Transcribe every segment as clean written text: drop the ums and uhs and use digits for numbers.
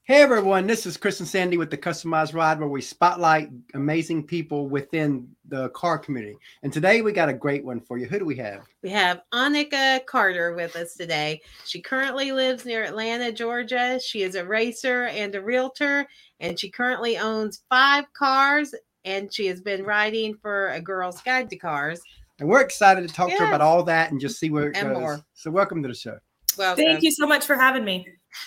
Hey everyone, this is Chris and Sandy with the Customized Ride, where we spotlight amazing people within the car community. And today we got a great one for you. Who do we have? We have Annika Carter with us today. She currently lives near Atlanta, Georgia. She is a racer and a realtor, and she currently owns 5 cars, and she has been riding for a Girl's Guide to Cars. And we're excited to talk to her about all that and just see where it goes. More. So welcome to the show. Welcome. Thank you so much for having me.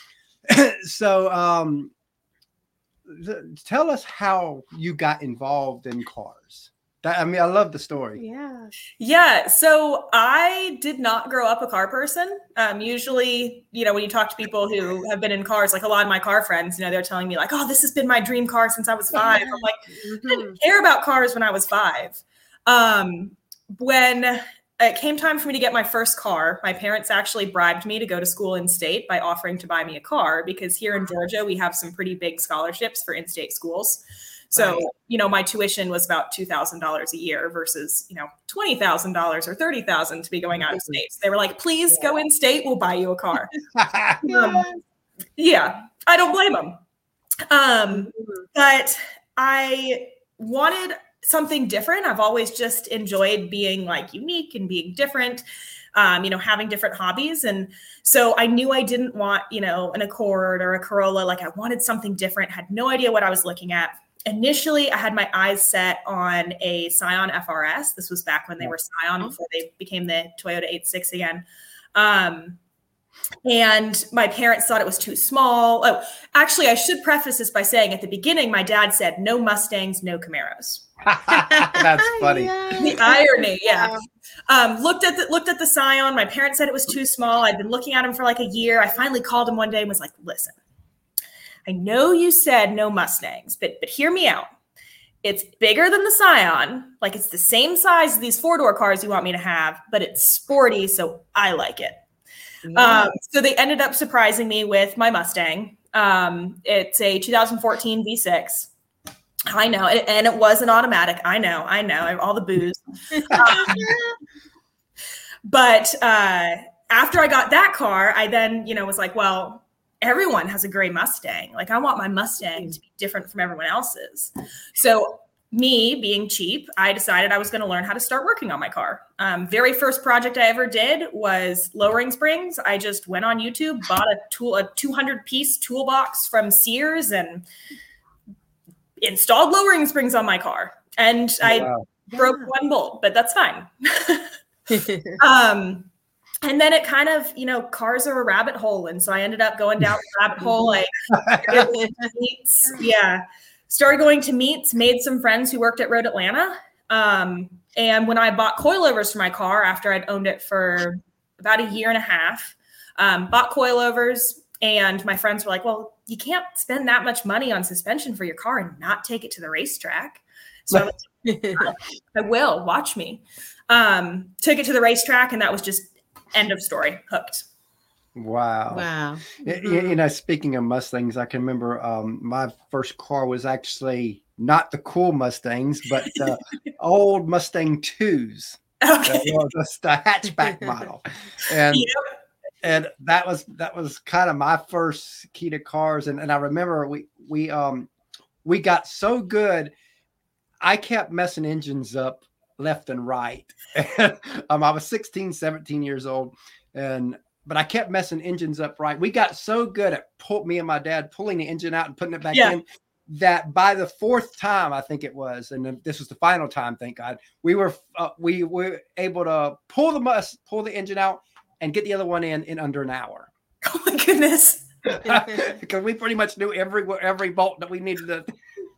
So tell us how you got involved in cars. I love the story. Yeah. So I did not grow up a car person. Usually, when you talk to people who have been in cars, like a lot of my car friends, they're telling me like, oh, this has been my dream car since I was 5. I'm like, I didn't care about cars when I was 5. When it came time for me to get my first car, my parents actually bribed me to go to school in state by offering to buy me a car, because here in Georgia, we have some pretty big scholarships for in-state schools. So, my tuition was about $2,000 a year versus, $20,000 or $30,000 to be going out of state. So they were like, please go in state. We'll buy you a car. Yeah, I don't blame them. But I wanted something different. I've always just enjoyed being like unique and being different, having different hobbies. And so I knew I didn't want, an Accord or a Corolla. Like I wanted something different, had no idea what I was looking at. Initially, I had my eyes set on a Scion FRS. This was back when they were Scion before they became the Toyota 86 again. And my parents thought it was too small. Oh, actually, I should preface this by saying at the beginning, my dad said no Mustangs, no Camaros. That's funny. The irony, yeah. Looked at the Scion. My parents said it was too small. I'd been looking at him for like a year. I finally called him one day and was like, listen, I know you said no Mustangs, but hear me out. It's bigger than the Scion. Like it's the same size as these 4-door cars you want me to have, but it's sporty, so I like it. So they ended up surprising me with my Mustang. It's a 2014 V6. I know. And it was an automatic. I know. All the booze. But after I got that car, I then, was like, well, everyone has a gray Mustang. Like I want my Mustang to be different from everyone else's. So me being cheap, I decided I was going to learn how to start working on my car. Very first project I ever did was lowering springs. I just went on YouTube, bought a 200-piece toolbox from Sears and installed lowering springs on my car. And I broke one bolt, but that's fine. And then it kind of, cars are a rabbit hole. And so I ended up going down the rabbit hole. Started going to meets, made some friends who worked at Road Atlanta. And when I bought coilovers for my car after I'd owned it for about a year and a half, bought coilovers, and my friends were like, well, you can't spend that much money on suspension for your car and not take it to the racetrack. So I was like, I will, watch me. Took it to the racetrack, and that was just end of story, hooked. Wow. Speaking of Mustangs, I can remember my first car was actually not the cool Mustangs, but the old Mustang 2s. Okay. Just the hatchback model. And that was kind of my first key to cars. And I remember we got so good, I kept messing engines up left and right. I was 16, 17 years old, but I kept messing engines up right. We got so good at me and my dad pulling the engine out and putting it back in, that by the 4th time, I think it was, and then this was the final time, thank God, we were able to pull the engine out and get the other one in under an hour. Oh my goodness. Because we pretty much knew every bolt that we needed to.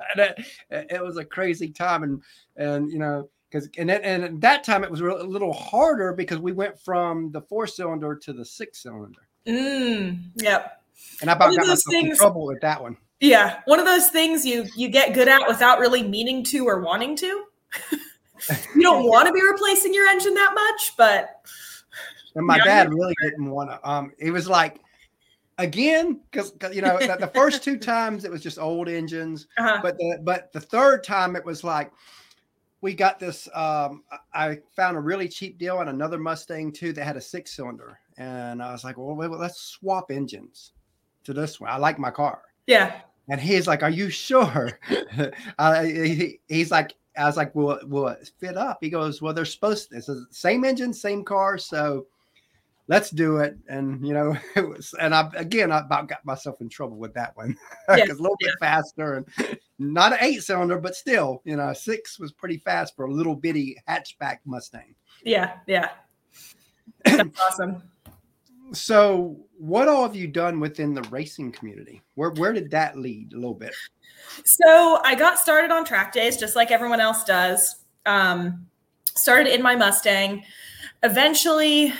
It was a crazy time. And at that time it was a little harder because we went from the 4-cylinder to the 6-cylinder. Yep. And I about got myself in trouble with that one. Yeah. One of those things you get good at without really meaning to or wanting to. You don't want to be replacing your engine that much, but. And my dad really didn't want to. It was like, again, because the first 2 times it was just old engines, but the 3rd time it was like, we got this. I found a really cheap deal on another Mustang too that had a 6-cylinder, and I was like, well, let's swap engines to this one. I like my car, Yeah. And he's like, "Are you sure?" He's like, I was like, will it fit up? He goes, "Well, they're supposed to. It's the same engine, same car, so let's do it." And it was, and I about got myself in trouble with that one because a little bit faster and not an 8-cylinder, but still, 6 was pretty fast for a little bitty hatchback Mustang. Yeah, that's awesome. So, what all have you done within the racing community? Where did that lead a little bit? So I got started on track days just like everyone else does. Started in my Mustang. Eventually,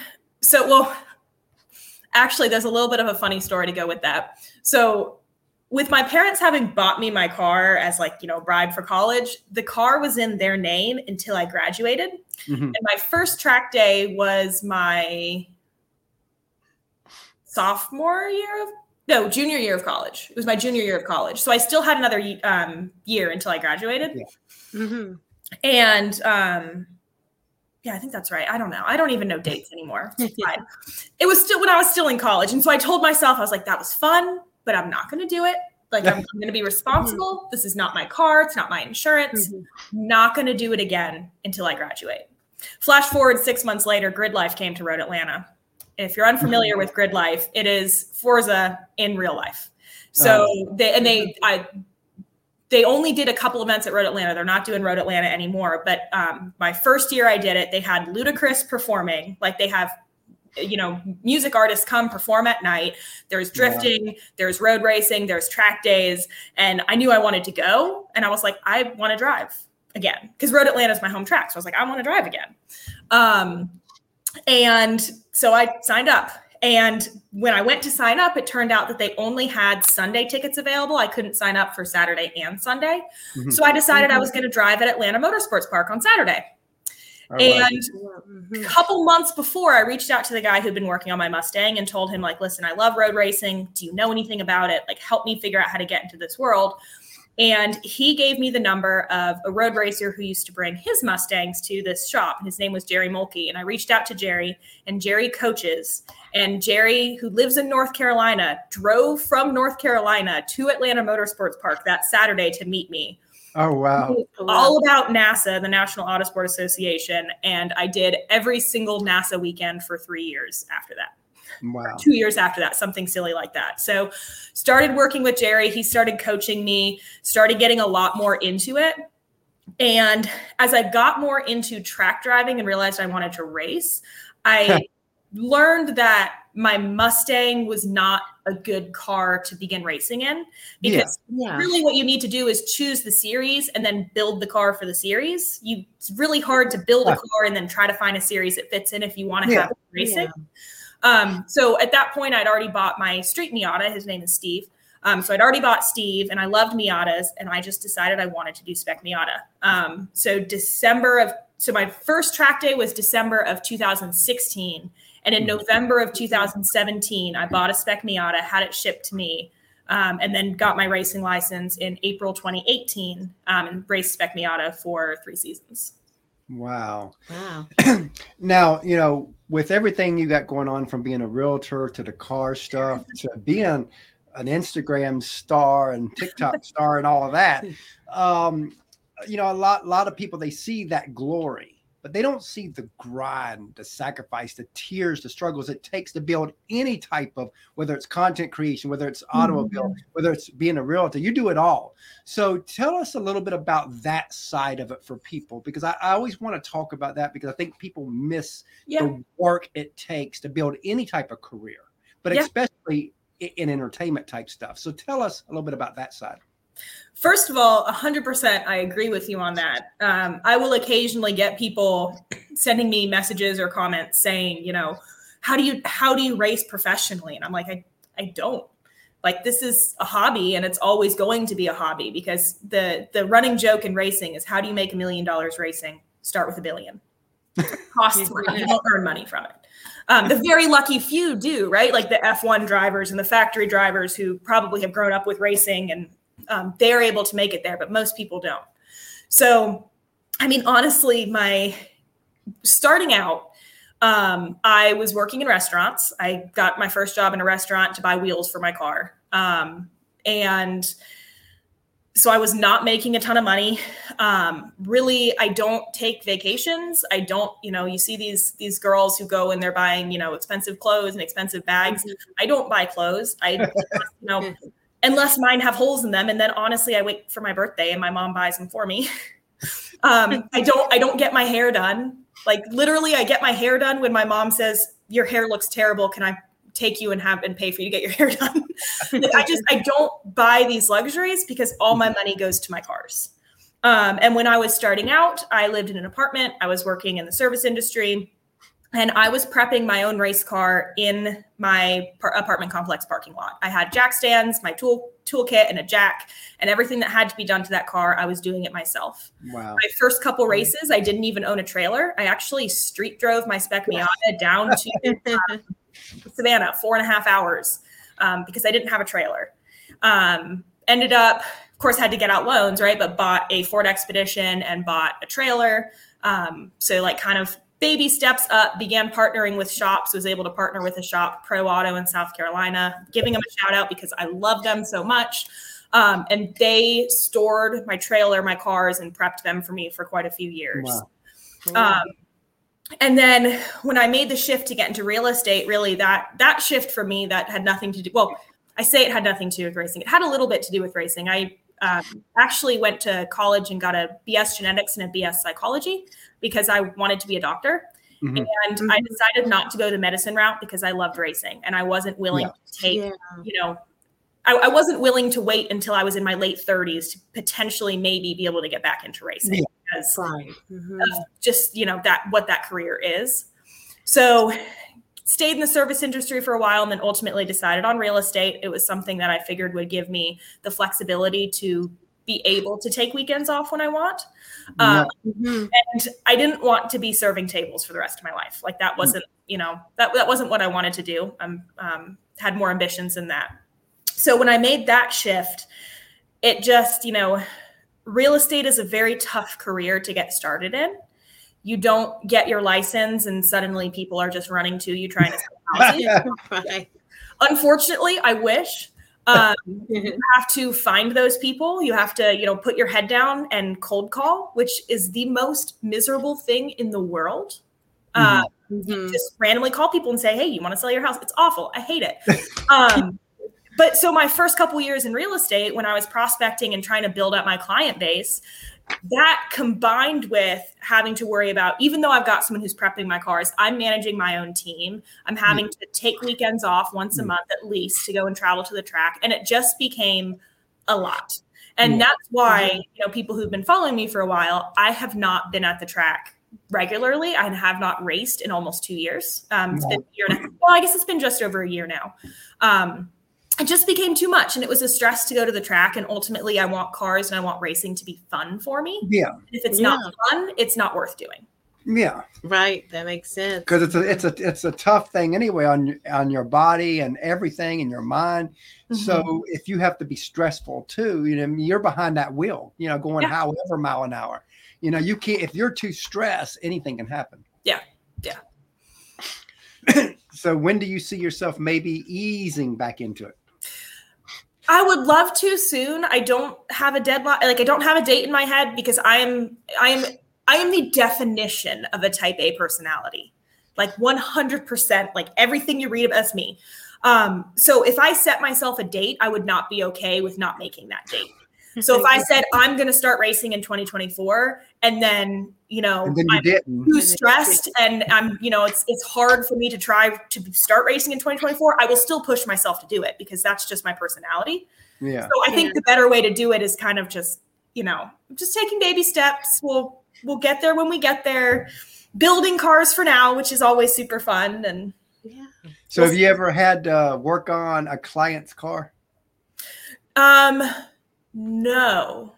actually, there's a little bit of a funny story to go with that. So with my parents having bought me my car as ride for college, the car was in their name until I graduated. Mm-hmm. And my first track day was my junior year of college. It was my junior year of college. So I still had another year until I graduated. Yeah. Mm-hmm. And I think that's right. I don't know. I don't even know dates anymore. It was still when I was still in college. And so I told myself, I was like, that was fun, but I'm not going to do it. I'm going to be responsible. Mm-hmm. This is not my car. It's not my insurance. Mm-hmm. Not going to do it again until I graduate. Flash forward 6 months later, Grid Life came to Road Atlanta. If you're unfamiliar with Grid Life, it is Forza in real life. So they only did a couple events at Road Atlanta. They're not doing Road Atlanta anymore. But my first year I did it, they had Ludacris performing. They have, music artists come perform at night. There's drifting, there's road racing, there's track days. And I knew I wanted to go. And I was like, I want to drive again. Because Road Atlanta is my home track. So I was like, I want to drive again. And so I signed up. And when I went to sign up, it turned out that they only had Sunday tickets available. I couldn't sign up for Saturday and Sunday. Mm-hmm. So I decided I was going to drive at Atlanta Motorsports Park on Saturday. And a couple months before, I reached out to the guy who'd been working on my Mustang and told him, listen, I love road racing. Do you know anything about it? Help me figure out how to get into this world. And he gave me the number of a road racer who used to bring his Mustangs to this shop. His name was Jerry Mulkey. And I reached out to Jerry, and Jerry coaches. And Jerry, who lives in North Carolina, drove from North Carolina to Atlanta Motorsports Park that Saturday to meet me. Oh, wow. All about NASA, the National Autosport Association. And I did every single NASA weekend for 3 years after that. Wow. 2 years after that, something silly like that. So started working with Jerry. He started coaching me, started getting a lot more into it. And as I got more into track driving and realized I wanted to race, I learned that my Mustang was not a good car to begin racing in, because really what you need to do is choose the series and then build the car for the series. It's really hard to build a car and then try to find a series that fits in if you want to have racing. So at that point, I'd already bought my street Miata. His name is Steve. So I'd already bought Steve, and I loved Miatas, and I just decided I wanted to do spec Miata. So my first track day was December of 2016. And in November of 2017, I bought a spec Miata, had it shipped to me, and then got my racing license in April 2018, and raced spec Miata for 3 seasons. Wow. Now, with everything you got going on, from being a realtor to the car stuff to being an Instagram star and TikTok star and all of that, a lot of people, they see that glory, but they don't see the grind, the sacrifice, the tears, the struggles it takes to build any type of, whether it's content creation, whether it's automobile, whether it's being a realtor. You do it all. So tell us a little bit about that side of it for people, because I always want to talk about that, because I think people miss the work it takes to build any type of career, but especially in entertainment type stuff. So tell us a little bit about that side. First of all, 100%, I agree with you on that. I will occasionally get people sending me messages or comments saying, how do you race professionally? And I'm like, I don't. This is a hobby, and it's always going to be a hobby, because the running joke in racing is, how do you make $1 million racing? Start with $1 billion. It costs money. You don't earn money from it. The very lucky few do, right? Like the F1 drivers and the factory drivers who probably have grown up with racing, and they're able to make it there, but most people don't. So, honestly, my starting out, I was working in restaurants. I got my first job in a restaurant to buy wheels for my car. And so I was not making a ton of money. Really, I don't take vacations. I don't, you see these girls who go and they're buying, expensive clothes and expensive bags. I don't buy clothes. Unless mine have holes in them. And then honestly, I wait for my birthday and my mom buys them for me. I don't get my hair done. Like literally I get my hair done when my mom says, your hair looks terrible. Can I take you and pay for you to get your hair done? I don't buy these luxuries because all my money goes to my cars. And when I was starting out, I lived in an apartment. I was working in the service industry, and I was prepping my own race car in my apartment complex parking lot. I had jack stands, my toolkit, and a jack, and everything that had to be done to that car, I was doing it myself. Wow. My first couple races, I didn't even own a trailer. I actually street drove my Spec Miata down to Savannah, 4.5 hours, because I didn't have a trailer. Ended up, of course, had to get out loans, right? But bought a Ford Expedition and bought a trailer. So like kind of baby steps up, began partnering with shops, was able to partner with a shop, Pro Auto in South Carolina, giving them a shout out because I love them so much. And they stored my trailer, my cars, and prepped them for me for quite a few years. Wow. And then when I made the shift to get into real estate, really that shift for me, that had nothing to do. Well, I say it had nothing to do with racing. It had a little bit to do with racing. I actually went to college and got a BS genetics and a BS psychology because I wanted to be a doctor. Mm-hmm. And I decided not to go the medicine route because I loved racing and I wasn't willing to take, I wasn't willing to wait until I was in my late 30s to potentially maybe be able to get back into racing because of just, what that career is. So stayed in the service industry for a while and then ultimately decided on real estate. It was something that I figured would give me the flexibility to be able to take weekends off when I want. And I didn't want to be serving tables for the rest of my life. Like that wasn't, that wasn't what I wanted to do. Had more ambitions than that. So when I made that shift, it just, real estate is a very tough career to get started in. You don't get your license and suddenly people are just running to you trying to sell houses. Right. Unfortunately, I wish. You have to find those people. You have to, put your head down and cold call, which is the most miserable thing in the world. You just randomly call people and say, hey, you want to sell your house? It's awful. I hate it. But so my first couple years in real estate, when I was prospecting and trying to build up my client base, that combined with having to worry about, even though I've got someone who's prepping my cars, I'm managing my own team. I'm having to take weekends off once a month at least to go and travel to the track. And it just became a lot. And that's why, people who've been following me for a while, I have not been at the track regularly. I have not raced in almost 2 years. It's been a year and a half. Well, I guess it's been just over a year now. It just became too much and it was a stress to go to the track. And ultimately I want cars and I want racing to be fun for me. Yeah. If it's not fun, it's not worth doing. Yeah. Right. That makes sense. Because it's a tough thing anyway on your body and everything in your mind. Mm-hmm. So if you have to be stressful too, you're behind that wheel, going however mile an hour, you can't, if you're too stressed, anything can happen. Yeah. Yeah. So when do you see yourself maybe easing back into it? I would love to soon. I don't have a deadline. Like I don't have a date in my head because I am the definition of a type A personality. Like 100%, like everything you read about is me. So if I set myself a date, I would not be okay with not making that date. So if I said I'm going to start racing in 2024 and then, I'm too stressed and I'm, it's hard for me to try to start racing in 2024, I will still push myself to do it because that's just my personality. Yeah. So I think the better way to do it is kind of just, just taking baby steps. We'll get there when we get there, building cars for now, which is always super fun. And so have you ever had to work on a client's car? No.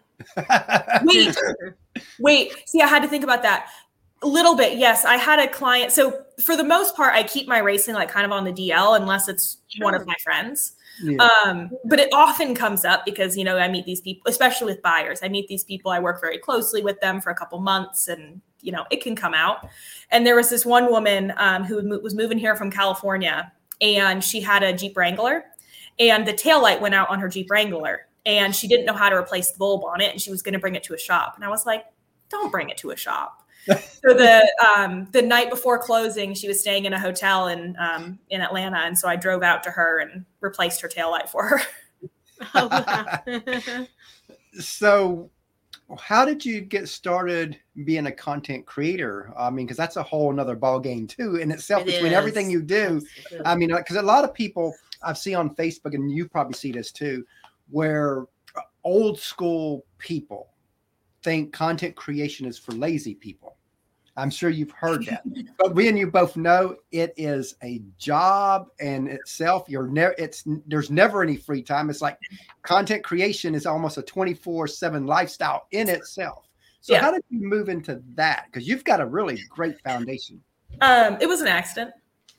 Wait. See, I had to think about that a little bit. Yes, I had a client. So for the most part, I keep my racing like kind of on the DL unless it's one of my friends. Yeah. But it often comes up because, I meet these people, especially with buyers. I meet these people. I work very closely with them for a couple months and, it can come out. And there was this one woman who was moving here from California and she had a Jeep Wrangler. and the taillight went out on her Jeep Wrangler, and she didn't know how to replace the bulb on it, and she was going to bring it to a shop. And I was like, don't bring it to a shop. So the night before closing, she was staying in a hotel in Atlanta, and so I drove out to her and replaced her taillight for her. Oh, wow. So how did you get started being a content creator? I mean, because that's a whole nother ball game too in itself, between everything you do. Absolutely. I mean, because a lot of people I've seen on Facebook, and you probably see this too, where old school people think content creation is for lazy people. I'm sure you've heard that, but we and you both know it is a job in itself. There's never any free time. It's like content creation is almost a 24/7 lifestyle in itself. So how did you move into that? Because you've got a really great foundation. It was an accident.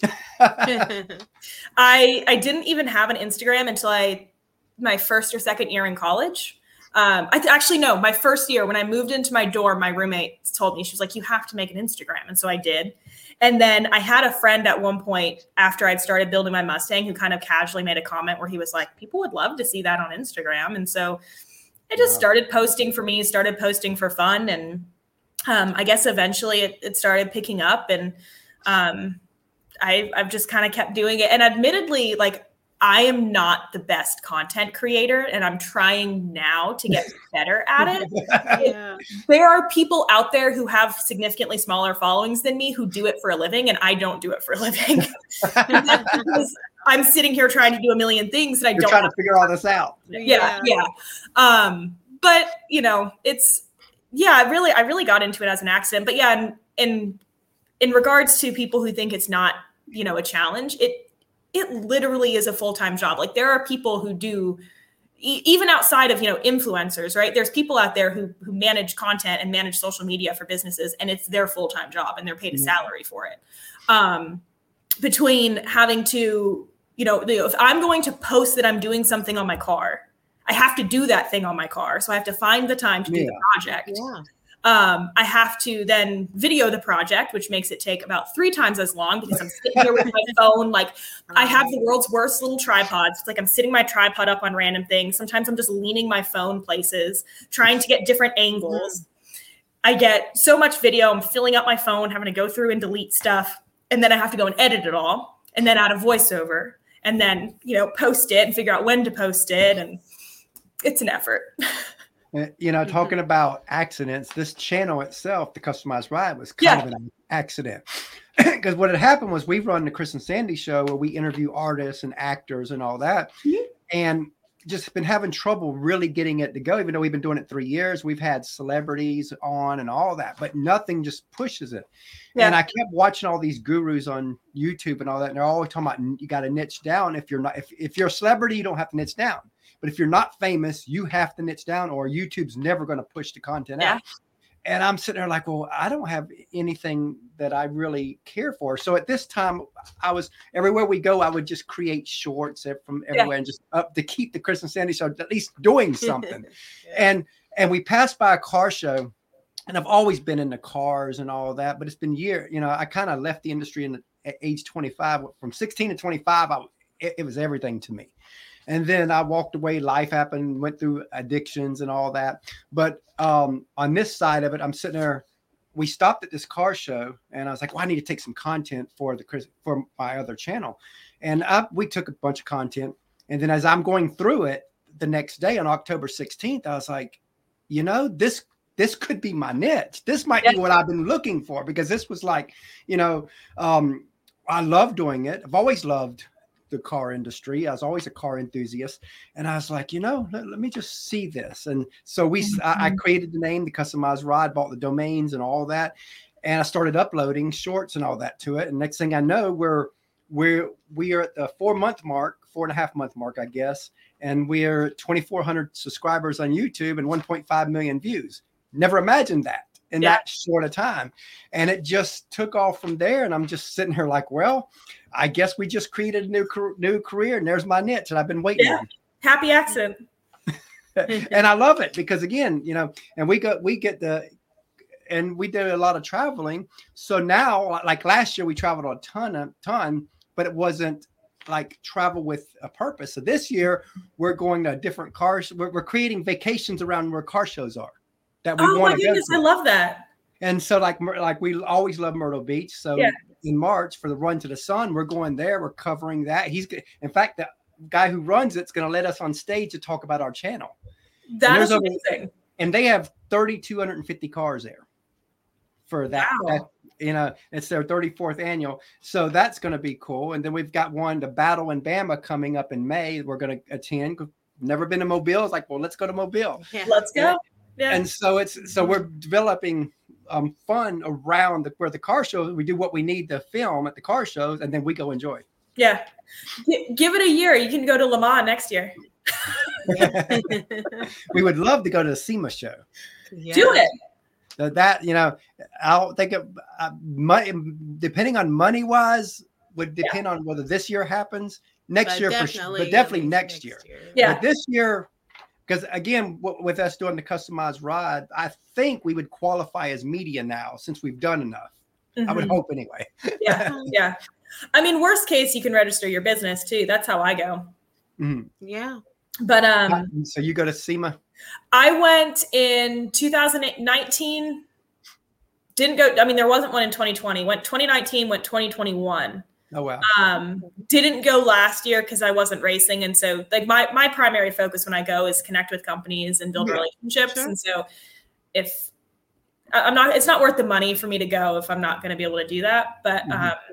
I didn't even have an Instagram until my first or second year in college. My first year when I moved into my dorm, my roommate told me, she was like, you have to make an Instagram. And so I did. And then I had a friend at one point after I'd started building my Mustang who kind of casually made a comment where he was like, people would love to see that on Instagram. And so I just started posting for me, started posting for fun. And I guess eventually it started picking up, and I've just kind of kept doing it. And admittedly, like, I am not the best content creator, and I'm trying now to get better at it. Yeah. There are people out there who have significantly smaller followings than me who do it for a living, and I don't do it for a living. Because I'm sitting here trying to do a million things that You're trying to figure all this out. Yeah. But I really got into it as an accident. But yeah, in regards to people who think it's not, a challenge, it literally is a full-time job. Like, there are people who do, even outside of, influencers, right? There's people out there who manage content and manage social media for businesses, and it's their full-time job and they're paid a salary for it. Between having to, if I'm going to post that I'm doing something on my car, I have to do that thing on my car. So I have to find the time to do the project. Yeah. I have to then video the project, which makes it take about 3 times as long because I'm sitting here with my phone. Like, I have the world's worst little tripods. It's like I'm sitting my tripod up on random things. Sometimes I'm just leaning my phone places, trying to get different angles. I get so much video. I'm filling up my phone, having to go through and delete stuff. And then I have to go and edit it all, and then add a voiceover, and then, post it and figure out when to post it. And it's an effort. Talking about accidents, this channel itself, the Customized Ride, was kind of an accident. Because what had happened was we run the Chris and Sandy show where we interview artists and actors and all that. Mm-hmm. And just been having trouble really getting it to go, even though we've been doing it 3 years. We've had celebrities on and all that, but nothing just pushes it. Yeah. And I kept watching all these gurus on YouTube and all that. And they're always talking about you got to niche down. If you're not, if you're a celebrity, you don't have to niche down. But if you're not famous, you have to niche down, or YouTube's never going to push the content out. And I'm sitting there like, well, I don't have anything that I really care for. So at this time, I was everywhere we go, I would just create shorts from everywhere and just up to keep the Chris and Sandy show at least doing something. And we passed by a car show, and I've always been into cars and all of that, but it's been years. I kind of left the industry at age 25. From 16 to 25, it was everything to me. And then I walked away, life happened, went through addictions and all that. But on this side of it, I'm sitting there, we stopped at this car show, and I was like, well, I need to take some content for my other channel. And we took a bunch of content. And then as I'm going through it the next day on October 16th, I was like, this could be my niche. This might be what I've been looking for, because this was like, I love doing it. I've always loved the car industry. I was always a car enthusiast, and I was like, let me just see this. And so I created the name, the Customized Ride, bought the domains and all that, and I started uploading shorts and all that to it. And next thing I know, we are at the 4.5 month mark, I guess, and we're 2,400 subscribers on YouTube and 1.5 million views. Never imagined that in that short of time. And it just took off from there. And I'm just sitting here like, well, I guess we just created a new career, and there's my niche that I've been waiting on. Happy accident. And I love it because, again, and we did a lot of traveling. So now, like last year, we traveled a ton, but it wasn't like travel with a purpose. So this year we're going to different cars. We're creating vacations around where car shows are that we want to go to. I love that. And so like we always love Myrtle Beach. So in March for the Run to the Sun, we're going there. We're covering that. In fact, the guy who runs it's going to let us on stage to talk about our channel. That is amazing. And they have 3,250 cars there for that. Wow. It's their 34th annual. So that's going to be cool. And then we've got one, the Battle in Bama, coming up in May. We're going to attend. Never been to Mobile. It's like, well, let's go to Mobile. Yeah. Let's go. Yeah. And so we're developing fun around where the car shows. We do what we need to film at the car shows, and then we go enjoy. Yeah. Give it a year. You can go to Le Mans next year. We would love to go to the SEMA show. Yeah. Do it. That, I'll think of depending on money wise, would depend on whether this year happens next year, but definitely next year. Yeah. But this year, because again, with us doing the customized ride, I think we would qualify as media now since we've done enough. Mm-hmm. I would hope anyway. Yeah. I mean, worst case, you can register your business too. That's how I go. Mm-hmm. Yeah. But so you go to SEMA? I went in 2019. Didn't go. I mean, there wasn't one in 2020. Went 2019. Went 2021. Oh wow. Didn't go last year because I wasn't racing, and so like my primary focus when I go is connect with companies and build relationships. Sure. And so if I'm not, it's not worth the money for me to go if I'm not going to be able to do that. But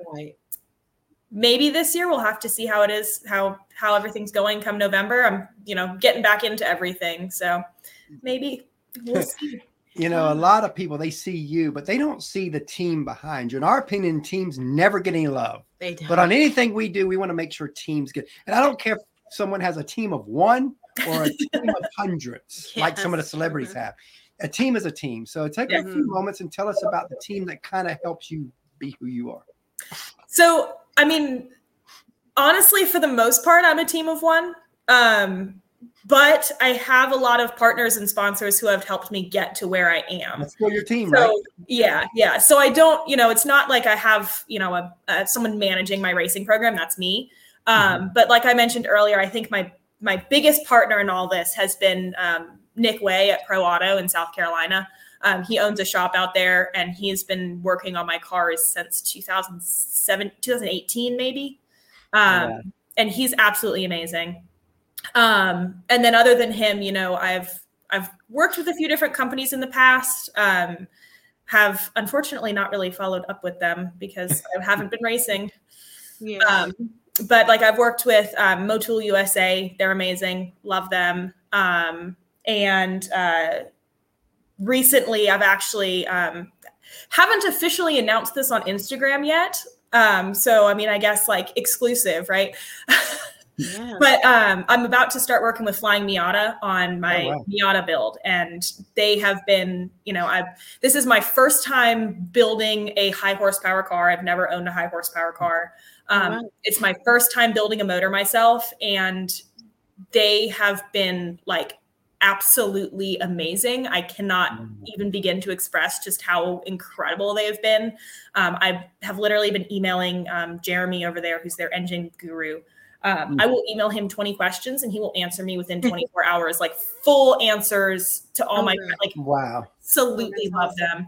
maybe this year we'll have to see how it is, how everything's going come November. I'm, getting back into everything. So maybe we'll see. A lot of people, they see you, but they don't see the team behind you. In our opinion, teams never get any love. They don't. But on anything we do, we want to make sure teams get. And I don't care if someone has a team of one or a team of hundreds, like some of the celebrities have. A team is a team. So take a few moments and tell us about the team that kind of helps you be who you are. So, I mean, honestly, for the most part, I'm a team of one. But I have a lot of partners and sponsors who have helped me get to where I am. That's still your team, right? Yeah. So I don't, it's not like I have, someone managing my racing program. That's me. But like I mentioned earlier, I think my biggest partner in all this has been Nick Way at Pro Auto in South Carolina. He owns a shop out there, and he's been working on my cars since 2018, maybe. And he's absolutely amazing. And then other than him, I've worked with a few different companies in the past, have unfortunately not really followed up with them because I haven't been racing. Yeah. But like I've worked with Motul USA. They're amazing. Love them. And recently I've actually haven't officially announced this on Instagram yet. So, I mean, I guess like exclusive, right? Yeah. But I'm about to start working with Flying Miata on my Miata build. And they have been, this is my first time building a high horsepower car. I've never owned a high horsepower car. It's my first time building a motor myself. And they have been like absolutely amazing. I cannot even begin to express just how incredible they have been. I have literally been emailing Jeremy over there, who's their engine guru. I will email him 20 questions and he will answer me within 24 hours, like full answers to all my, like, wow. Absolutely love them.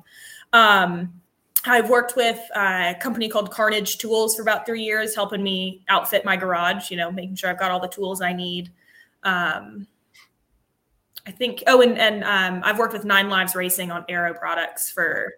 I've worked with a company called Carnage Tools for about 3 years, helping me outfit my garage, making sure I've got all the tools I need. I think, I've worked with 9 Lives Racing on aero products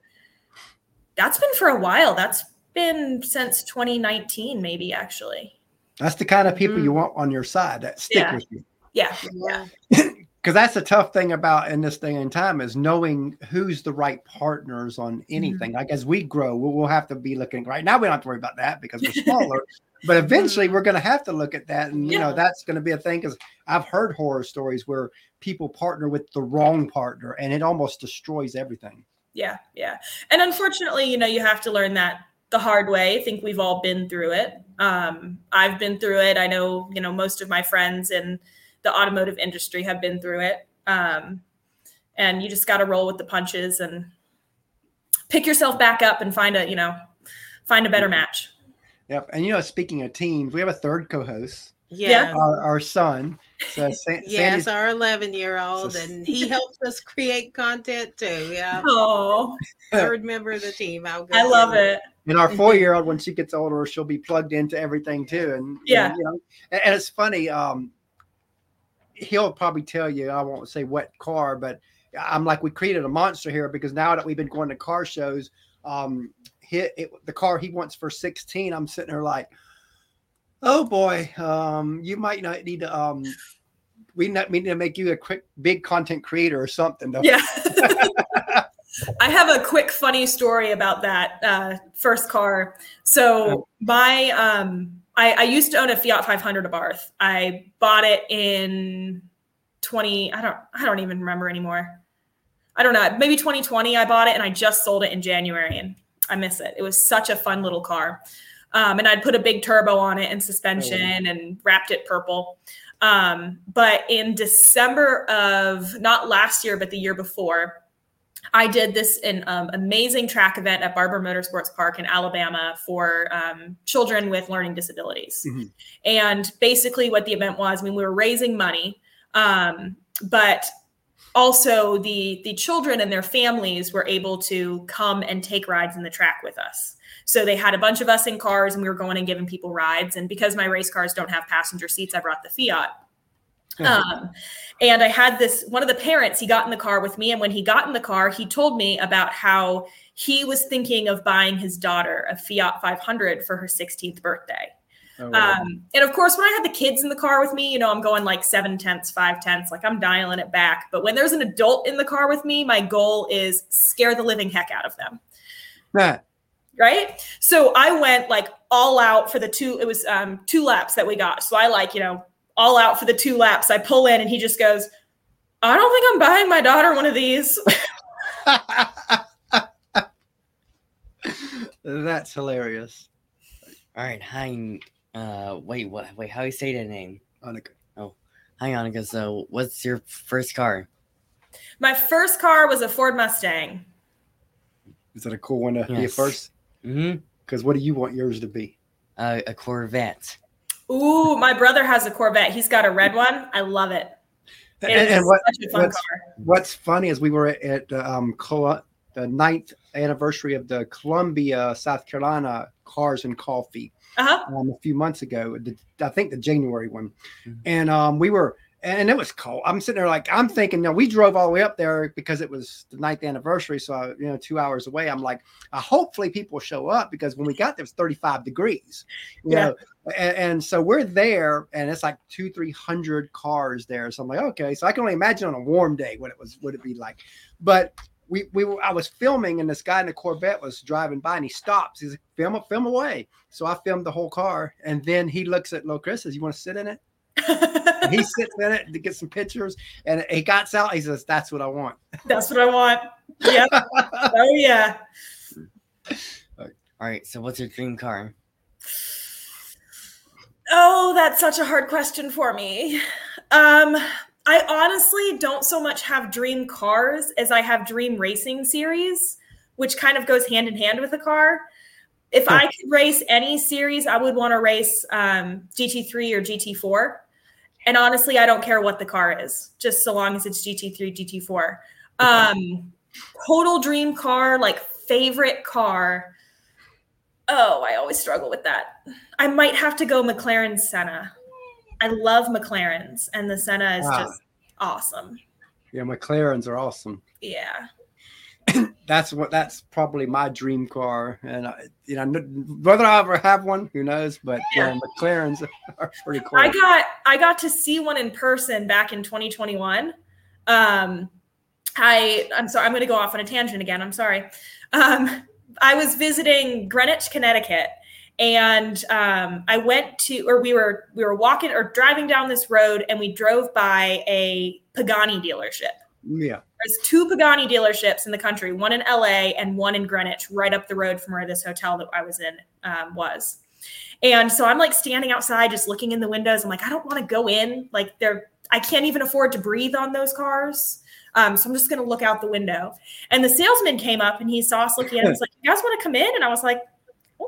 that's been for a while. That's been since 2019, maybe actually. That's the kind of people you want on your side that stick with you. Yeah. Because that's the tough thing about in this day and time is knowing who's the right partners on anything. Like as we grow, we'll have to be looking right now. We don't have to worry about that because we're smaller, but eventually we're going to have to look at that. And, that's going to be a thing because I've heard horror stories where people partner with the wrong partner and it almost destroys everything. Yeah. And unfortunately, you have to learn that the hard way. I think we've all been through it. I've been through it. I know, most of my friends in the automotive industry have been through it. And you just got to roll with the punches and pick yourself back up and find a better match. Yep. And speaking of teams, we have a third co-host. Yeah. Our son. So yes, our 11-year-old, and he helps us create content too. Yeah. Oh, third member of the team. I love it. And our 4-year-old, when she gets older, she'll be plugged into everything too. And and it's funny. He'll probably tell you, I won't say what car, but I'm like, we created a monster here because now that we've been going to car shows, the car he wants for 16, I'm sitting there like, oh boy, you might not need to. We need to make you a quick, big content creator or something. Yeah. I have a quick, funny story about that first car. So I used to own a Fiat 500 Abarth. I bought it in I don't even remember anymore. I don't know. Maybe 2020 I bought it, and I just sold it in January, and I miss it. It was such a fun little car. And I'd put a big turbo on it and suspension and wrapped it purple. But in December of not last year, but the year before, I did this amazing track event at Barber Motorsports Park in Alabama for children with learning disabilities. Mm-hmm. And basically what the event was, we were raising money, but also the children and their families were able to come and take rides in the track with us. So they had a bunch of us in cars, and we were going and giving people rides. And because my race cars don't have passenger seats, I brought the Fiat. And I had one of the parents, he got in the car with me. And when he got in the car, he told me about how he was thinking of buying his daughter a Fiat 500 for her 16th birthday. Oh, wow. And of course, when I had the kids in the car with me, I'm going like 7/10, 5/10, like I'm dialing it back. But when there's an adult in the car with me, my goal is scare the living heck out of them. Right. So I went like all out for it was 2 laps that we got. So I all out for the 2 laps. I pull in and he just goes, I don't think I'm buying my daughter one of these. That's hilarious. All right. Hi. Wait, how do you say that name? Annika. Oh, hi, Annika. So what's your first car? My first car was a Ford Mustang. Is that a cool one to be a first? Mm-hmm. Because what do you want yours to be? A Corvette. Ooh, my brother has a Corvette. He's got a red one. I love it. And what's funny is we were at the 9th anniversary of the Columbia, South Carolina Cars and Coffee a few months ago. I think the January one. Mm-hmm. And we were, and it was cold. I'm sitting there like, I'm thinking, now we drove all the way up there because it was the 9th anniversary. So, 2 hours away, I'm like, hopefully people show up, because when we got there, it was 35 degrees, you know? And so we're there, and it's like 200-300 cars there. So I'm like, okay, so I can only imagine on a warm day what it'd be like. But I was filming, and this guy in the Corvette was driving by, and he stops. He's like, film away. So I filmed the whole car, and then he looks at Lil Chris, says, you want to sit in it? And he sits in it to get some pictures, and he got out. He says, "That's what I want." That's what I want. Yeah. Oh yeah. All right. So, what's your dream car? Oh, that's such a hard question for me. I honestly don't so much have dream cars as I have dream racing series, which kind of goes hand in hand with a car. If I could race any series, I would want to race GT3 or GT4. And honestly, I don't care what the car is, just so long as it's GT3, GT4. Total dream car, like favorite car. Oh, I always struggle with that. I might have to go McLaren Senna. I love McLarens, and the Senna is just awesome. Yeah, McLarens are awesome. Yeah. That's probably my dream car, and whether I ever have one, who knows? But McLarens are pretty cool. I got to see one in person back in 2021. I'm sorry, I'm going to go off on a tangent again. I'm sorry. I was visiting Greenwich, Connecticut, and I went to, or we were walking or driving down this road, and we drove by a Pagani dealership. Yeah. There's 2 Pagani dealerships in the country, one in LA and one in Greenwich, right up the road from where this hotel that I was in was. And so I'm like standing outside, just looking in the windows. I'm like, I don't want to go in. Like I can't even afford to breathe on those cars. So I'm just going to look out the window. And the salesman came up, and he saw us looking at it. He's like, you guys want to come in? And I was like, well,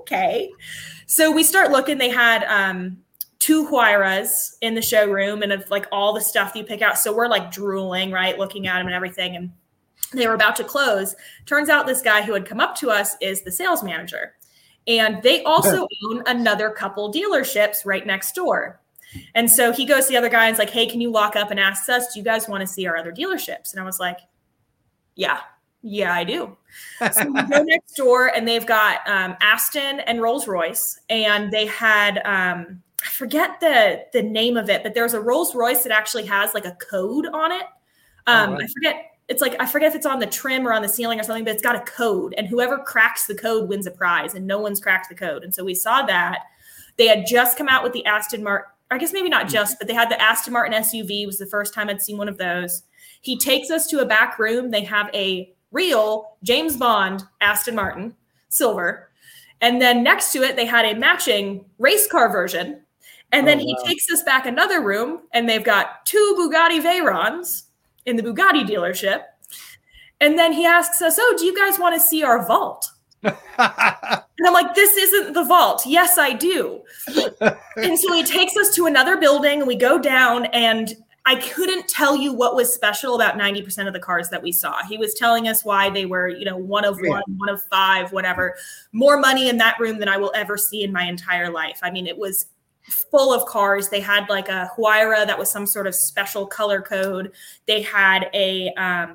okay. So we start looking. They had 2 Huayras in the showroom and of like all the stuff you pick out. So we're like drooling, right? Looking at them and everything. And they were about to close. Turns out this guy who had come up to us is the sales manager. And they also own another couple dealerships right next door. And so he goes to the other guy and is like, hey, can you lock up and ask us, do you guys want to see our other dealerships? And I was like, yeah, I do. So we go next door and they've got Aston and Rolls-Royce. And they had, I forget the name of it, but there's a Rolls-Royce that actually has like a code on it. I forget. It's like, I forget if it's on the trim or on the ceiling or something, but it's got a code. And whoever cracks the code wins a prize. And no one's cracked the code. And so we saw that. They had just come out with the Aston Martin. I guess maybe not just, but they had the Aston Martin SUV. It was the first time I'd seen one of those. He takes us to a back room. They have a real James Bond Aston Martin, silver. And then next to it, they had a matching race car version. And then he takes us back another room, and they've got 2 Bugatti Veyrons in the Bugatti dealership. And then he asks us, oh, do you guys want to see our vault? And I'm like, this isn't the vault. Yes, I do. And so he takes us to another building and we go down, and I couldn't tell you what was special about 90% of the cars that we saw. He was telling us why they were, one of 5, whatever. More money in that room than I will ever see in my entire life. I mean, it was full of cars. They had like a Huayra that was some sort of special color code. They had a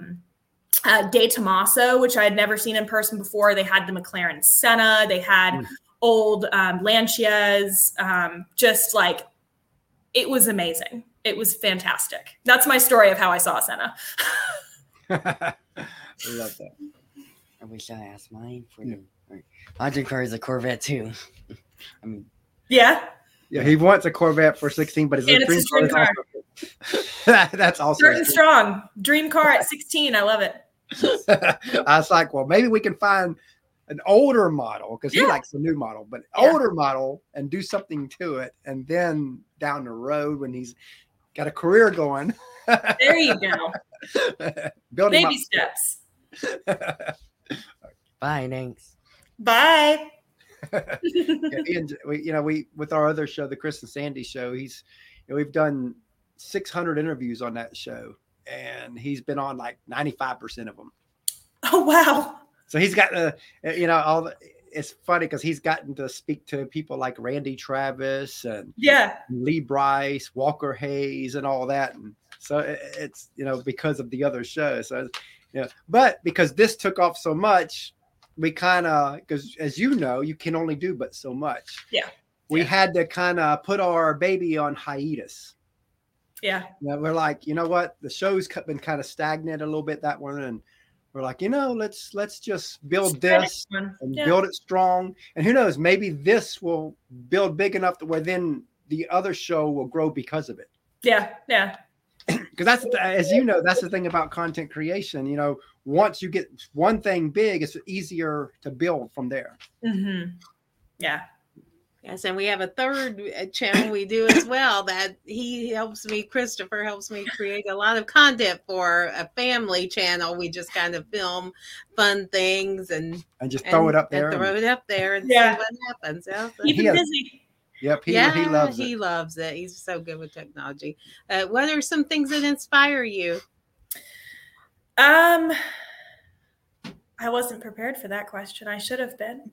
De Tomaso, which I had never seen in person before. They had the McLaren Senna. They had old Lancias. Just like, it was amazing. It was fantastic. That's my story of how I saw Senna. I love that. I wish I asked mine for you. My dream car is a Corvette too. I mean, yeah. Yeah, he wants a Corvette for 16, but his dream car. That's also certain strong dream car at 16. I love it. I was like, well, maybe we can find an older model because he likes the new model, but older model and do something to it, and then down the road when he's got a career going. There you go. Baby steps. Bye, thanks. Bye. we with our other show, the Chris and Sandy show, we've done 600 interviews on that show, and he's been on like 95% of them. Oh wow! So he's got it's funny because he's gotten to speak to people like Randy Travis and Lee Bryce, Walker Hayes, and all that, and so it's because of the other show. So but because this took off so much, we kind of, because as you know, you can only do but so much. Yeah. We had to kind of put our baby on hiatus. Yeah. We're like, you know what? The show's been kind of stagnant a little bit, that one. And we're like, let's just build this and build it strong. And who knows, maybe this will build big enough to where then the other show will grow because of it. Yeah. Yeah. Because that's, as you know, that's the thing about content creation. Once you get one thing big, it's easier to build from there. Mm-hmm. Yeah. Yes, and we have a third channel we do as well that Christopher helps me create a lot of content for a family channel. We just kind of film fun things and just throw it up there. And see what happens. Keep him busy. Yep, he loves it. He loves it. He's so good with technology. What are some things that inspire you? I wasn't prepared for that question. I should have been.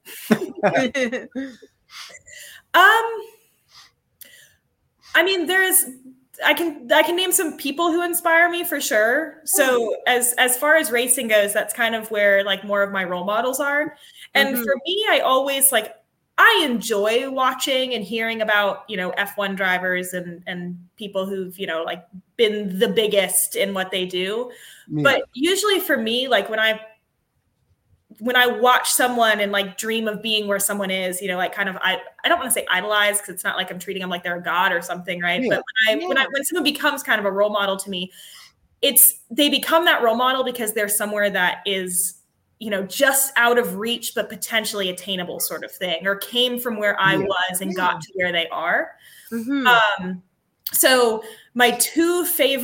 I mean, I can name some people who inspire me for sure. So as far as racing goes, that's kind of where like more of my role models are. And for me, I enjoy watching and hearing about, F1 drivers and people who've, been the biggest in what they do. Yeah. But usually for me, like when I watch someone and like dream of being where someone is, kind of, I don't want to say idolize because it's not like I'm treating them like they're a god or something. Right. Yeah. But when someone becomes kind of a role model to me, they become that role model because they're somewhere that is, just out of reach, but potentially attainable sort of thing, or came from where I was and got to where they are. Mm-hmm. So my 2 favorite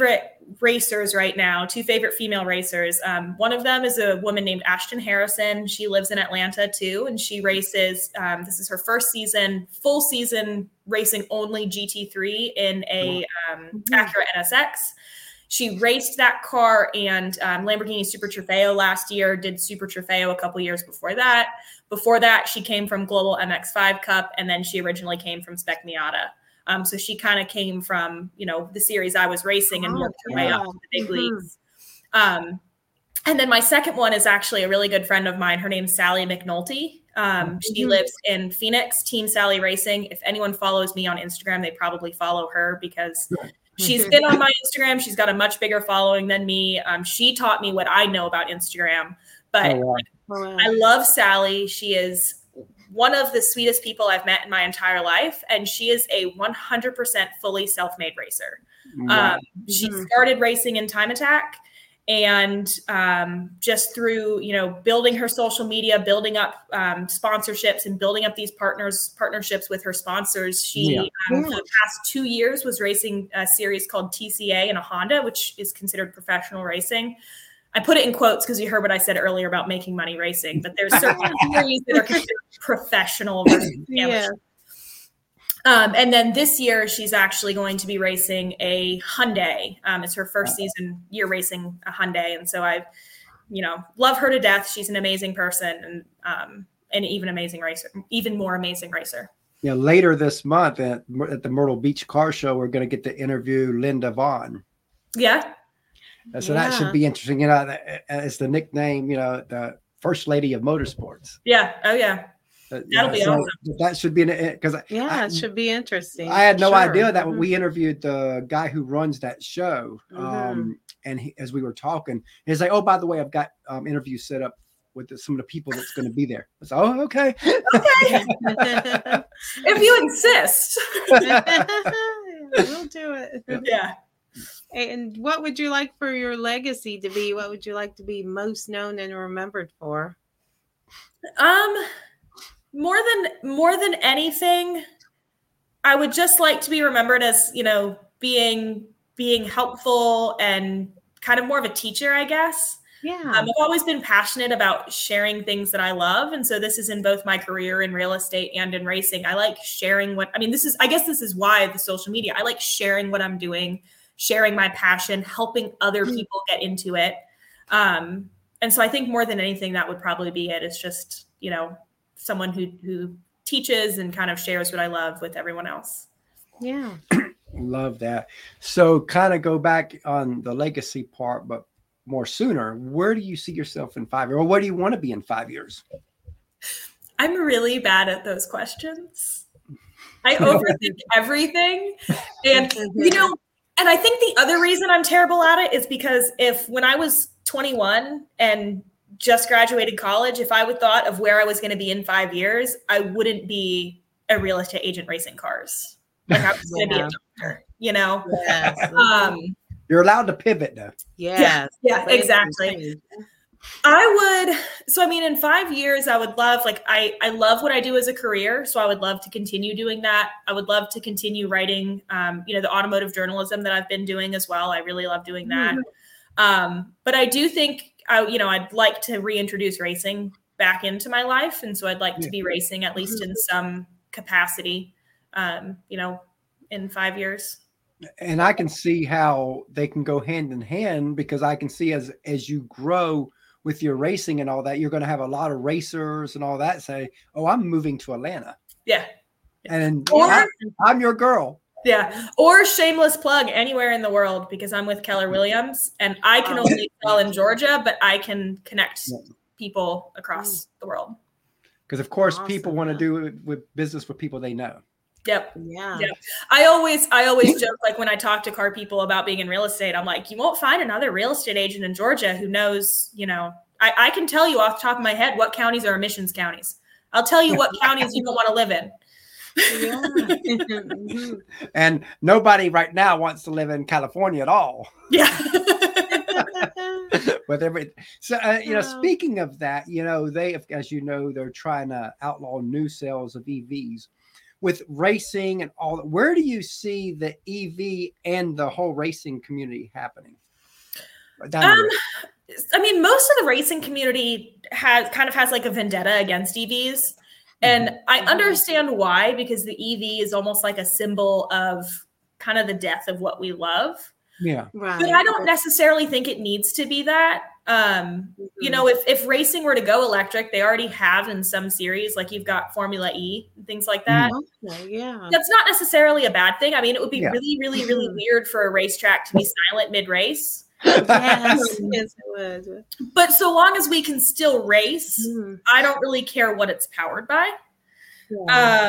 racers right now, 2 favorite female racers. One of them is a woman named Ashton Harrison. She lives in Atlanta too, and she races. This is her first season, full season racing only GT3 in a Acura NSX. She raced that car and Lamborghini Super Trofeo last year, did Super Trofeo a couple years before that. Before that, she came from Global MX5 Cup, and then she originally came from Spec Miata. So she kind of came from, the series I was racing and worked her way up to the big leagues. And then my second one is actually a really good friend of mine. Her name's Sally McNulty. She lives in Phoenix, Team Sally Racing. If anyone follows me on Instagram, they probably follow her because she's been on my Instagram. She's got a much bigger following than me. She taught me what I know about Instagram. But I love Sally. She is one of the sweetest people I've met in my entire life. And she is a 100% fully self-made racer. She started racing in Time Attack. And just through, building her social media, building up sponsorships and building up these partnerships with her sponsors, she for the past 2 years was racing a series called TCA in a Honda, which is considered professional racing. I put it in quotes because you heard what I said earlier about making money racing, but there's certain series that are considered professional versus amateur. And then this year, she's actually going to be racing a Hyundai. It's her first year racing a Hyundai. And so I, love her to death. She's an amazing person and even more amazing racer. Yeah. Later this month at the Myrtle Beach Car Show, we're going to get to interview Linda Vaughn. Yeah. So that should be interesting. As the nickname, the First Lady of Motorsports. Yeah. Oh, yeah. That'll be awesome. That should be because it should be interesting. I had no idea that when we interviewed the guy who runs that show, and as we were talking, he's like, "Oh, by the way, I've got interviews set up with some of the people that's going to be there." I said, "Oh, okay, okay." If you insist, we'll do it. Yeah. And what would you like for your legacy to be? What would you like to be most known and remembered for? More than anything, I would just like to be remembered as, being helpful and kind of more of a teacher, I guess. Yeah. I've always been passionate about sharing things that I love. And so this is in both my career in real estate and in racing. I like sharing this is why the social media, I like sharing what I'm doing, sharing my passion, helping other people get into it. And so I think more than anything, that would probably be it. It's just, someone who teaches and kind of shares what I love with everyone else. Yeah. Love that. So kind of go back on the legacy part, but more sooner. Where do you see yourself in 5 years? Or what do you want to be in 5 years? I'm really bad at those questions. I overthink everything. And, and I think the other reason I'm terrible at it is because when I was 21 and just graduated college, if I would thought of where I was going to be in 5 years, I wouldn't be a real estate agent racing cars. Like I was going to be a doctor, Yes. You're allowed to pivot though. Yes. Yeah, exactly. In 5 years, I would love, I love what I do as a career. So I would love to continue doing that. I would love to continue writing, the automotive journalism that I've been doing as well. I really love doing that. But I do think, I'd like to reintroduce racing back into my life. And so I'd like to be racing at least in some capacity, in 5 years. And I can see how they can go hand in hand, because I can see as you grow with your racing and all that, you're going to have a lot of racers and all that say, "Oh, I'm moving to Atlanta." Yeah. And I'm your girl. Yeah. Or shameless plug, anywhere in the world, because I'm with Keller Williams and I can only sell in Georgia, but I can connect people across the world. Because of course people want to do it with business with people they know. Yep. Yeah. Yep. I always joke, like when I talk to car people about being in real estate, I'm like, you won't find another real estate agent in Georgia who knows, I can tell you off the top of my head what counties are emissions counties. I'll tell you what counties you don't want to live in. Yeah. And nobody right now wants to live in California at all. Yeah. Speaking of that, they, as they're trying to outlaw new sales of EVs. with racing and all, where do you see the EV and the whole racing community happening? I mean, most of the racing community has like a vendetta against EVs. And I understand why, because the EV is almost like a symbol of kind of the death of what we love. Yeah. Right. But I don't necessarily think it needs to be that. You know, if racing were to go electric, they already have in some series, like you've got Formula E and things like that. Okay, yeah. That's not necessarily a bad thing. I mean, it would be really, really, really weird for a racetrack to be silent mid-race. Yes, it would. But so long as we can still race, I don't really care what it's powered by. Yeah.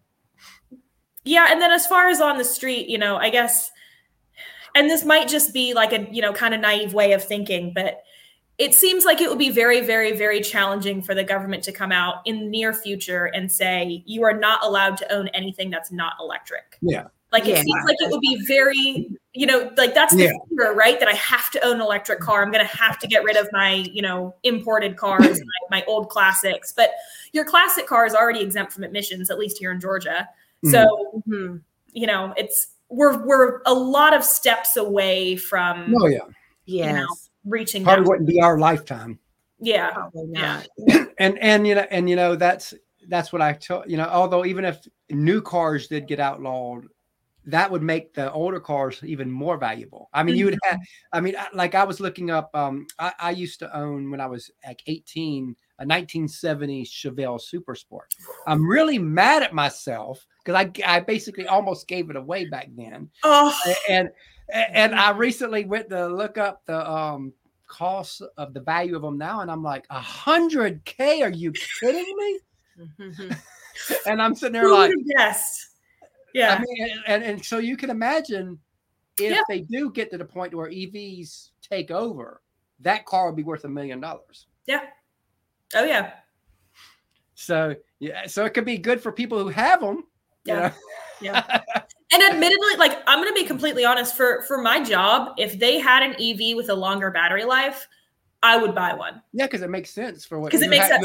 Yeah, and then as far as on the street, you know, I guess, and this might just be like a, you know, kind of naive way of thinking, but it seems like it would be very, very, very challenging for the government to come out in the near future and say, you are not allowed to own anything that's not electric. Yeah. Like, it seems like it would be very, you know, like that's the fear, right? That I have to own an electric car. I'm going to have to get rid of my, you know, imported cars, my old classics. But your classic car is already exempt from emissions, at least here in Georgia. So, you know, we're a lot of steps away from, you know, reaching. Probably wouldn't be our lifetime. Yeah. Probably not. And you know, that's what I told, you know, although even if new cars did get outlawed, that would make the older cars even more valuable. I mean, you would have, I mean, like I was looking up, I used to own, when I was like 18, a 1970 Chevelle Super Sport. I'm really mad at myself because I basically almost gave it away back then. And I recently went to look up the cost of the value of them now, and I'm like, $100K? Are you kidding me? And I'm sitting there like, yes. Yeah. I mean, and so you can imagine if they do get to the point where EVs take over, that car will be worth $1 million. Yeah. Oh yeah. So so it could be good for people who have them. Yeah. Yeah. And admittedly, like, I'm going to be completely honest, for my job, if they had an EV with a longer battery life, I would buy one. Yeah, because it makes sense for what. Because it makes sense.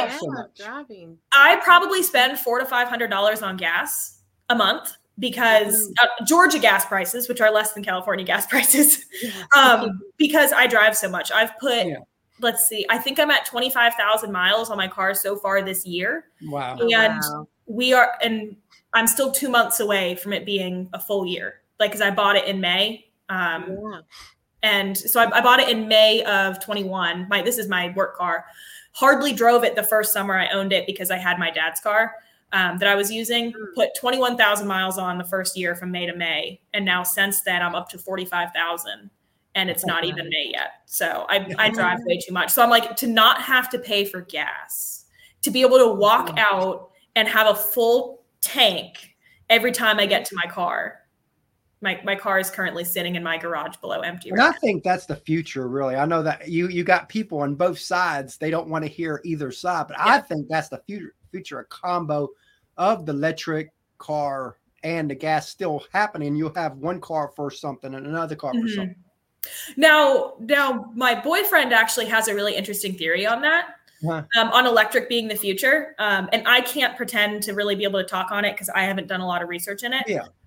I probably spend $400 to $500 on gas a month because Georgia gas prices, which are less than California gas prices, because I drive so much. I've put, let's see, I think I'm at 25,000 miles on my car so far this year. Wow. And and I'm still 2 months away from it being a full year. Like, because I bought it in May. And so I bought it in May of 21. This is my work car. Hardly drove it the first summer I owned it because I had my dad's car that I was using. Put 21,000 miles on the first year from May to May. And now since then, I'm up to 45,000. And it's not even May yet. So I drive way too much. So I'm like, to not have to pay for gas, to be able to walk out and have a full tank every time I get to my car. My car is currently sitting in my garage below empty. And I think that's the future, really. I know that you got people on both sides. They don't want to hear either side, but I think that's the future, a combo of the electric car and the gas still happening. You'll have one car for something and another car for something. Now, my boyfriend actually has a really interesting theory on that. On electric being the future. And I can't pretend to really be able to talk on it because I haven't done a lot of research in it.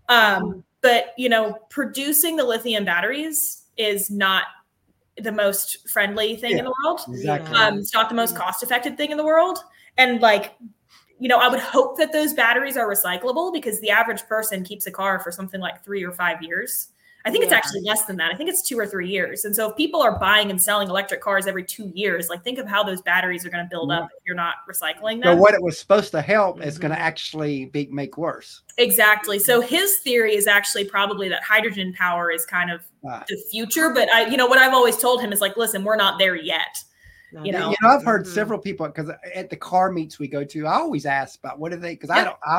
But, you know, producing the lithium batteries is not the most friendly thing in the world. Exactly. It's not the most cost-effective thing in the world. And, like, you know, I would hope that those batteries are recyclable because the average person keeps a car for something like 3 or 5 years. I think it's actually less than that. I think it's 2 or 3 years. And so if people are buying and selling electric cars every 2 years, like, think of how those batteries are going to build up if you're not recycling them. So what it was supposed to help is going to actually make worse. Exactly. So his theory is actually probably that hydrogen power is kind of the future. But what I've always told him is like, listen, we're not there yet. You know, I've heard several people, because at the car meets we go to, I always ask about what are they, because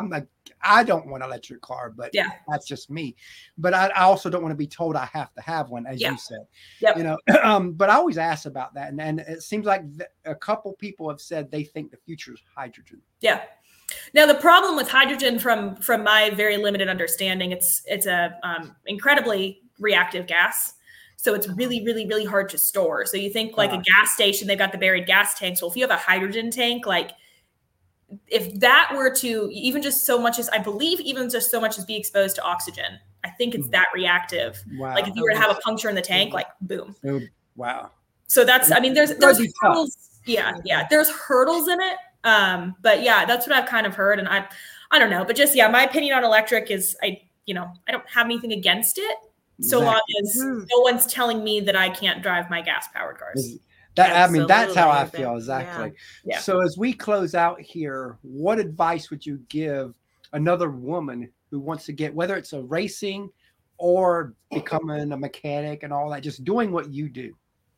I don't want an electric car, but that's just me. But I also don't want to be told I have to have one, as you said. You know, but I always ask about that, and it seems like a couple people have said they think the future is hydrogen. Yeah. Now the problem with hydrogen, from my very limited understanding, it's a incredibly reactive gas. So it's really, really, really hard to store. So you think like a gas station, they've got the buried gas tanks. Well, if you have a hydrogen tank, like if that were to even just so much as I believe, even just so much as be exposed to oxygen, I think it's that reactive. Wow. Like if you were to have a puncture in the tank, like boom. Wow. So that's, I mean, there's hurdles. Yeah. There's hurdles in it. But yeah, that's what I've kind of heard. And I don't know, but just, my opinion on electric is I don't have anything against it. So long as no one's telling me that I can't drive my gas powered cars. That's how I feel. Exactly. Yeah. So as we close out here, what advice would you give another woman who wants to get, whether it's a racing or becoming a mechanic and all that, just doing what you do?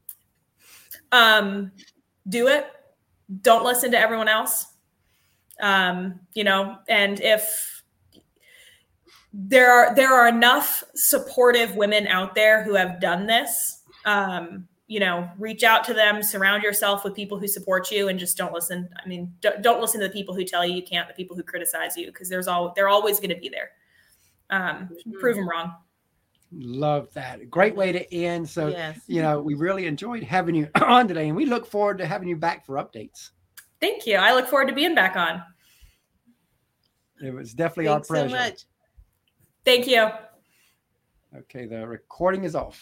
Do it. Don't listen to everyone else. And if there are enough supportive women out there who have done this, reach out to them, surround yourself with people who support you, and just don't listen. I mean, don't listen to the people who tell you can't, the people who criticize you, because they're always going to be there. Prove them wrong. Love that. Great way to end. So, we really enjoyed having you on today, and we look forward to having you back for updates. Thank you. I look forward to being back on. It was definitely our pleasure. Thanks so much. Thank you. Okay, the recording is off.